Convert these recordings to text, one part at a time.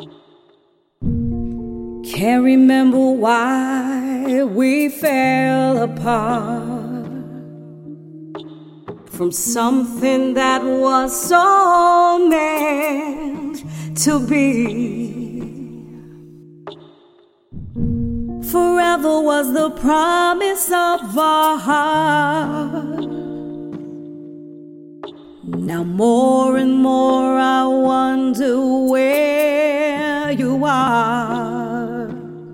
Can't remember why we fell apart from something that was so meant to be. Forever was the promise of our heart. Now more and more I wonder where you are.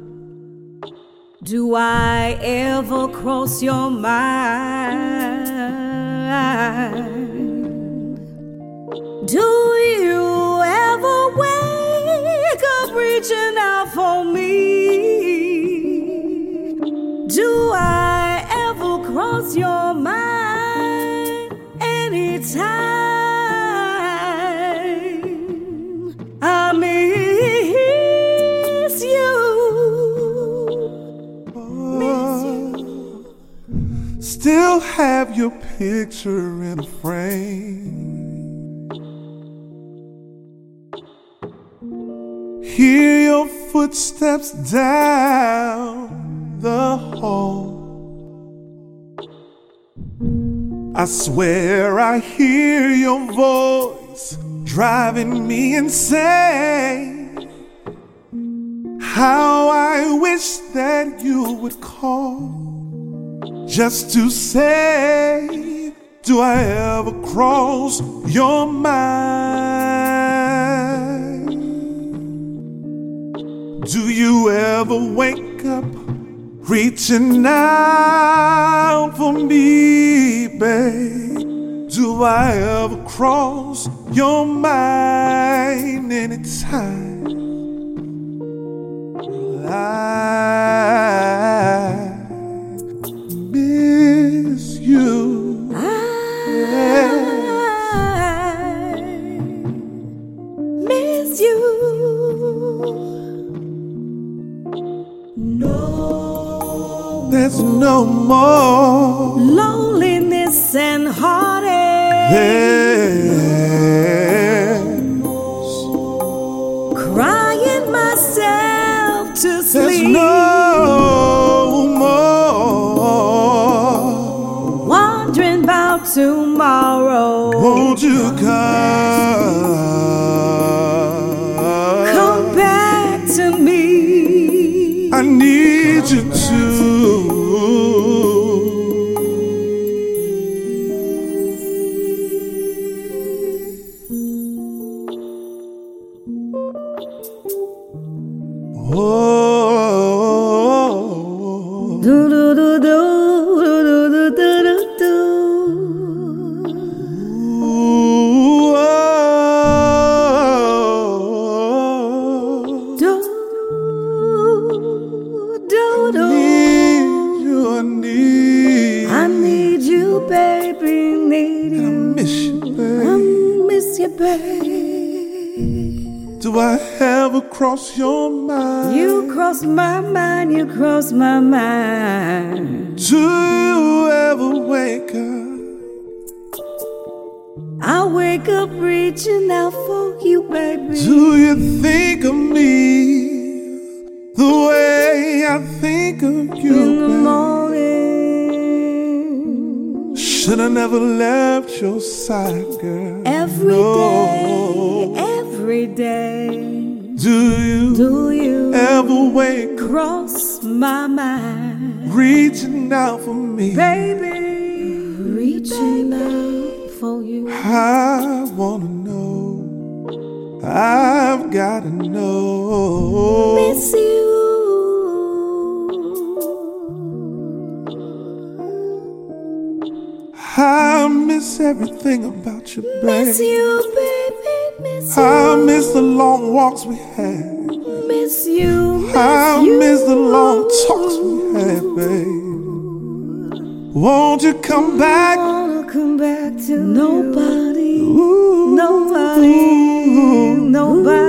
Do I ever cross your mind? Do you ever wake up reaching out for me? Do I ever cross your mind anytime? I miss you. Miss you. Still have your picture in a frame. Hear your footsteps down the hall. I swear I hear your voice driving me insane. How I wish that you would call just to say, do I ever cross your mind? Do you ever wake up reaching out for me, babe? Do I ever cross your mind anytime? I miss you. I miss you. No, there's no more loneliness and heartache. Crying myself to sleep. There's no more wondering about tomorrow. Won't you come back to me? I need you to. Oh, do do do do do do do do do do do. I need you, baby, need you. I miss you, babe. I miss you, babe. Do I ever cross your mind? You cross my mind, you cross my mind. Do you ever wake up? I wake up reaching out for you, baby. Do you think of me the way I think of you, in the babe? morning? Should I never left your side, girl? Every day, every day. Do you ever wake up cross my mind? Reaching out for me, baby, reaching out for you. I wanna know, I've gotta know. Miss you. I miss everything about you, baby. Miss you, baby, miss you. I miss the long walks we had. Miss you, I miss the long talks we had, babe. Won't you come back? I wanna come back to nobody, Ooh, nobody, ooh, nobody.